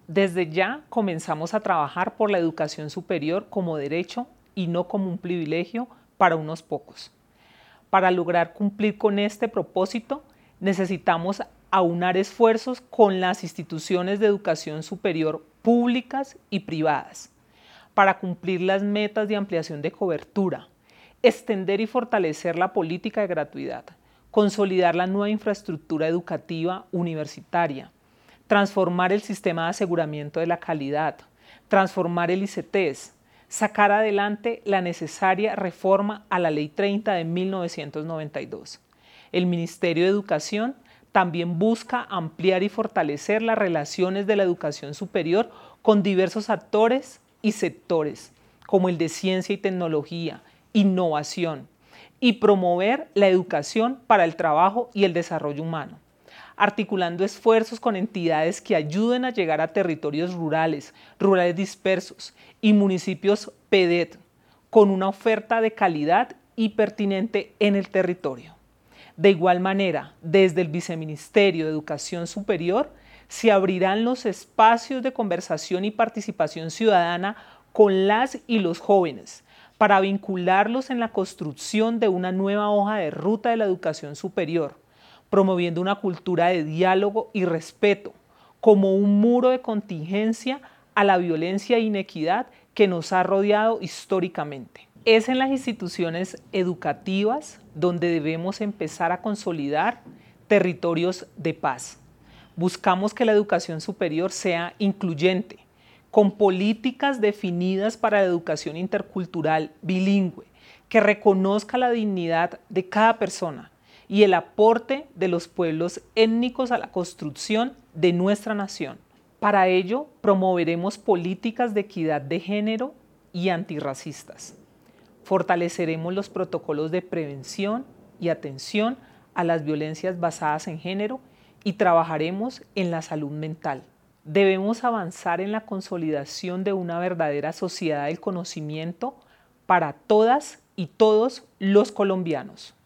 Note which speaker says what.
Speaker 1: Desde ya comenzamos a trabajar por la educación superior como derecho y no como un privilegio para unos pocos. Para lograr cumplir con este propósito, necesitamos aunar esfuerzos con las instituciones de educación superior públicas y privadas, para cumplir las metas de ampliación de cobertura, extender y fortalecer la política de gratuidad, consolidar la nueva infraestructura educativa universitaria, transformar el sistema de aseguramiento de la calidad, transformar el ICETEX, sacar adelante la necesaria reforma a la Ley 30 de 1992. El Ministerio de Educación también busca ampliar y fortalecer las relaciones de la educación superior con diversos actores y sectores, como el de ciencia y tecnología, innovación, y promover la educación para el trabajo y el desarrollo humano, articulando esfuerzos con entidades que ayuden a llegar a territorios rurales, rurales dispersos y municipios PEDET, con una oferta de calidad y pertinente en el territorio. De igual manera, desde el Viceministerio de Educación Superior se abrirán los espacios de conversación y participación ciudadana con las y los jóvenes para vincularlos en la construcción de una nueva hoja de ruta de la educación superior, promoviendo una cultura de diálogo y respeto como un muro de contingencia a la violencia e inequidad que nos ha rodeado históricamente. Es en las instituciones educativas donde debemos empezar a consolidar territorios de paz. Buscamos que la educación superior sea incluyente, con políticas definidas para la educación intercultural bilingüe, que reconozca la dignidad de cada persona y el aporte de los pueblos étnicos a la construcción de nuestra nación. Para ello, promoveremos políticas de equidad de género y antirracistas. Fortaleceremos los protocolos de prevención y atención a las violencias basadas en género y trabajaremos en la salud mental. Debemos avanzar en la consolidación de una verdadera sociedad del conocimiento para todas y todos los colombianos.